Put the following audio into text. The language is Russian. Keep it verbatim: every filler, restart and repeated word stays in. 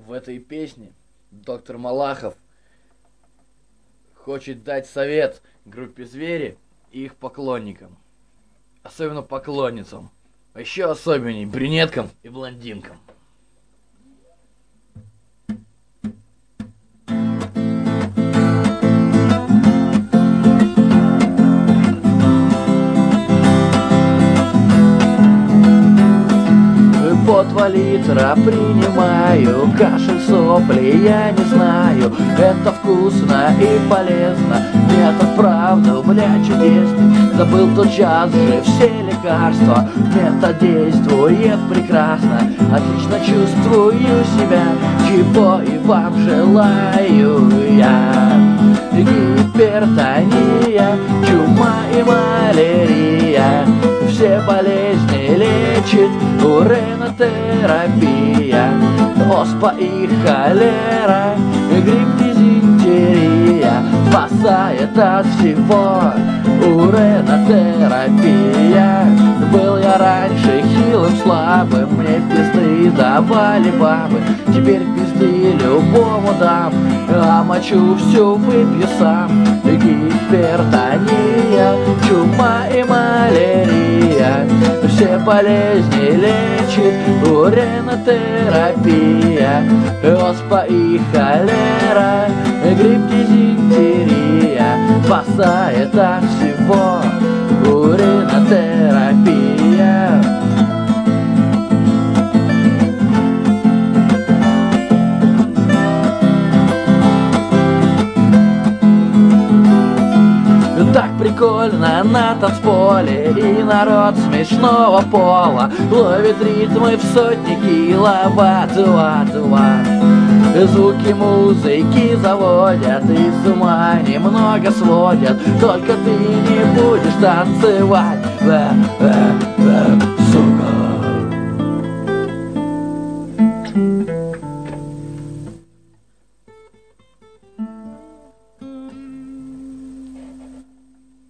В этой песне доктор Малахов хочет дать совет группе «Звери» и их поклонникам. Особенно поклонницам. А еще особенней брюнеткам и блондинкам. По два литра принимаю, кашель, сопли, я не знаю. Это вкусно и полезно, метод правда, бля, чудесный. Забыл тот час же все лекарства, метод действует прекрасно. Отлично чувствую себя, чего и вам желаю я. Гипертония, чума и малярия, все болезни лечит уренотерапия. Оспа и холера, грипп, дизентерия спасает от всего уренотерапия. Был я раньше хилым, слабым, мне пизды давали бабы. Теперь пизды любому дам, а мочу всю выпью сам. Гипертония, чума и малярия, все болезни лечит уренотерапия. Оспа и холера, грипп, дизентерия спасает от всего уренотерапия. Так прикольно на танцполе, и народ смешного пола ловит ритмы в сотни киловатт, ватт, ватт. Звуки музыки заводят и с ума немного сводят, только ты не будешь танцевать.